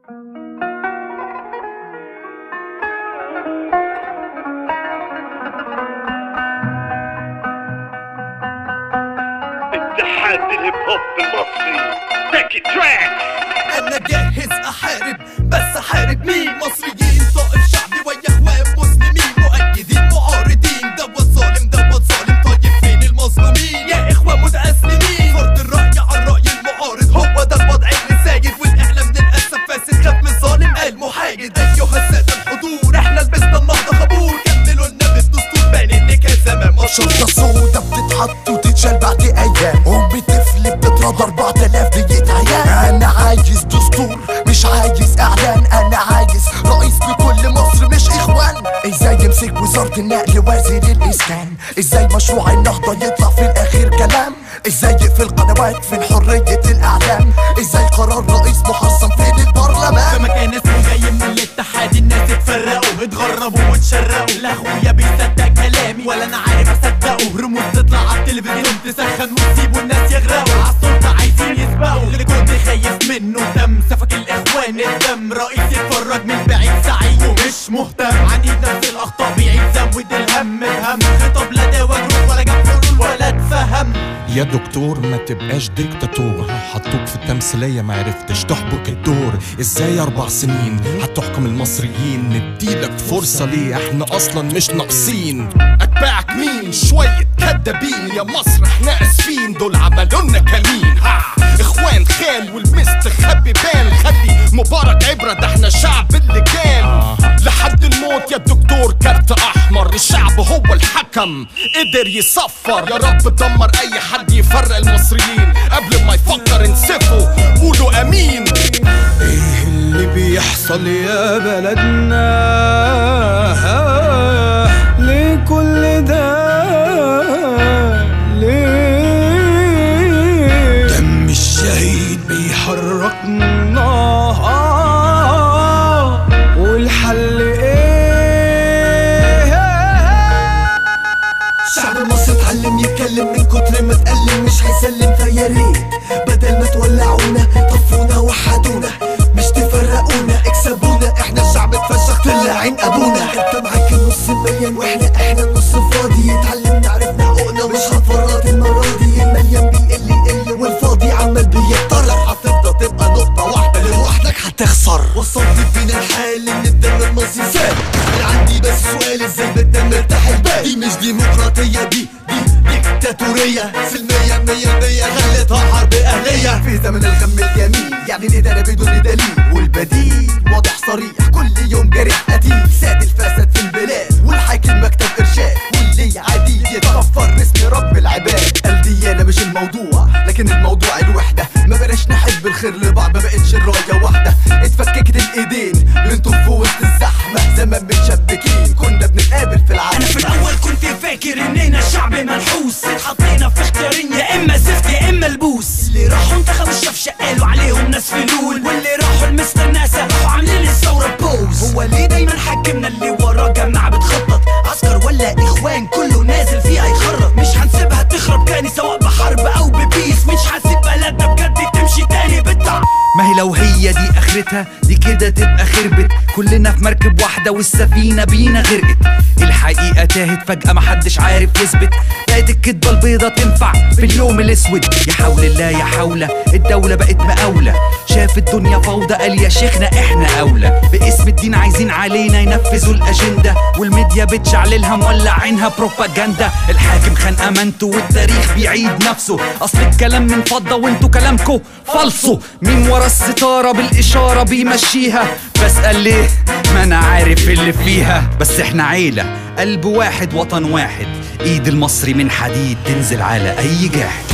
اتحاد الهيب هوب المصري تاكي تراك. انا جاهز احارب، بس احارب مين؟ مصريين طائف شعبي ويا اخوان مسلمين، مؤيدين معارضين، ده الظالم ده الظالم. طيب فين المظلومين يا اخوان متأسلمين؟ فرض الرأي على الرأي المعارض هو ده الوضع اللي سايد، والاعلام للاسف فاسد خاف من ظالم قال محايد. ايها السادة الحضور احنا لبسنا النهضة خبور، كملوا لنا بالدستور بان ان كان زمان مشهور. شرطة سودا بتتحط وتتشال بعد ايام، ام طفل بتترضى 4000 دقيقة عيان. انا عايز دستور مش عايز اعلان، انا عايز رئيس لكل مصر مش اخوان. ازاي يمسك وزارة النقل وزير الاسكان؟ ازاي مشروع النهضة يطلع في الاخير كلام؟ ازاي يقفل قنوات في حرية الاعلام؟ ازاي قرار رئيس محصن في البرلمان؟ لما كان اسمه جاي من الاتحاد الناس اتفرقوا اتغربوا واتشرقوا، لا اخويا بيصدق كلامي ولا انا عارف اصدقه. رموز تطلع على التلفزيون تسخن وتسيبوا الناس يغرقوا، عالسلطة عايزين يسبقوا. اللي كنت خايف منه دم سفك الاخوان الدم، رئيس يتفرج من بعيد سعيد ومش مهتم. عنيد نفس الاخطاء بيعيد زود الهم بهم، خطاب لا داوى جروح ولا جاب حلول ولا اتفهم. يا دكتور ما تبقاش ديكتاتور، حطوك في التمثيلية معرفتش تحبك الدور. ازاي 4 سنين هتحكم المصريين؟ نديلك فرصة ليه؟ احنا اصلا مش ناقصين. اتباعك مين؟ شوية كدابين يا مصر احنا اسفين، دول عملولنا كمين. اخوان خان والمستخبي بان، خلي مبارك عبرة ده احنا شعب اللجان. لحد الموت يا دكتور كارت احمر، الشعب هو الحكم قدر يصفر. يا رب دمر اي حد يفرق المصريين، قبل ما يفكر انسفوا قولوا امين. ايه اللي بيحصل يا بلدنا؟ ليه كل ده؟ ليه دم الشهيد بيحركنا؟ والحل ايه؟ شعب مصر اتعلم يتكلم من كتر ما اتألم، مش هيسلم فيا ريت بدل ما تولعونا طفونا وحدونا، مش تفرقونا اكسبونا. احنا الشعب اتفشخ طلع عين ابونا. انت معاك النص مليان واحنا النص فاضي، اتعلمنا عرفنا حقوقنا مش هنفرط المرة دي. المليان بيقل يقل والفاضي عمال بيكتر، هتفضل تبقى نقطة واحدة لوحدك هتخسر. وصلت بينا الحال ان الدم المصري سال. انا عندي بس سؤال، ازاي بدنا نرتاح البال؟ دي مش ديمقراطية، دي ديكتاتورية سلمية 100%، خليتها حرب اهلية. في زمن الغم الجميل يعني الادارة بدون دليل، والبديل واضح صريح كل يوم جريح قتيل. ساد الفساد في البلاد والحاكم مكتب ارشاد، واللي عادي يتغفر باسم رب العباد. الديانة مش الموضوع لكن الموضوع الوحدة، ما بلاش نحب الخير لبعض، ما بقتش الراية واحدة. اتفككت الايدين بنطوف في وسط الزحمة، زمان متشبكين كنا بنتقابل في العالم. انا في الاول كنت فاكر اننا شعب منحوس، اتحطينا في اختيارين يا اما زفت يا اما البوس. اللي راحوا انتخبوا الشفشة قالوا عليهم ناس فلول، واللي راحوا المستر ناسا راحوا عاملين الثورة بوز. هو ليه دايما حكمنا اللي وراه جماعة بتخطط؟ عسكر ولا اخوان كله نازل فيها يخرط. مش هنسيبها تخرب تاني سواء بحرب او ببيس، مش هنسيب بلدنا بجد تمشي تاني بالضعف. ما هي لو هي دي اخرتها دي كده تبقى خربت. كلنا في مركب واحدة والسفينة بينا غرقت. الحقيقة تاهت فجأة محدش عارف يثبت، بقت الكدبة البيضة تنفع في اليوم الاسود. يا حول الله يا حولة الدولة بقت مقاولة، شاف الدنيا فوضى قال يا شيخنا احنا اولى. باسم الدين عايزين علينا ينفذوا الاجندة، والميديا بتشعللها مولع عينها بروباجندا. الحاكم خان امانته والتاريخ بيعيد نفسه، اصل الكلام من فضة وانتو كلامكو فالصو. مين ورا الستارة بالاشارة بيمشيها؟ بسأل ليه؟ ما انا عارف اللي فيها. بس احنا عيلة قلب واحد وطن واحد، ايد المصري من حديد تنزل على اي جاحد.